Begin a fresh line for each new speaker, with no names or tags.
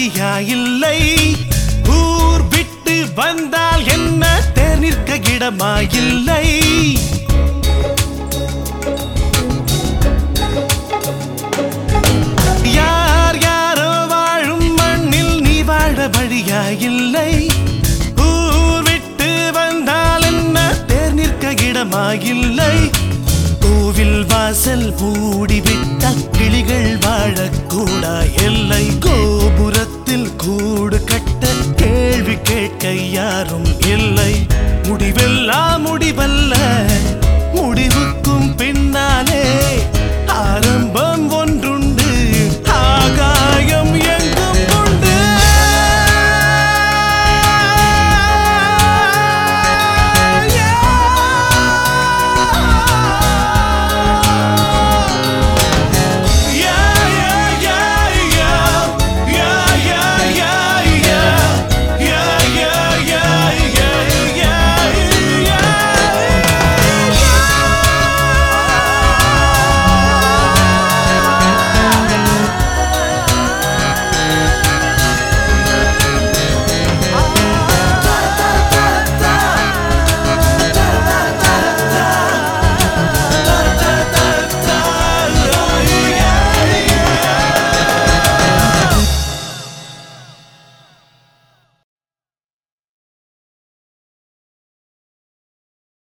வழியா இல்லை. ஊர் விட்டு வந்தால் என்ன தேர் நிற்க இடமா இல்லை. யார் யாரோ வாழும் மண்ணில் நீ வாழ வழியா இல்லை. ஊர் விட்டு வந்தால் என்ன தேர் நிற்க இடமா இல்லை. கோவில் வாசல் மூடிவிட்ட கிளிகள் வாழக்கூடா எல்லை. கோபுரத்தில் கூடு கட்ட கேள்வி கேட்க யாரும் இல்லை. முடிவெல்லாம் முடிவல்ல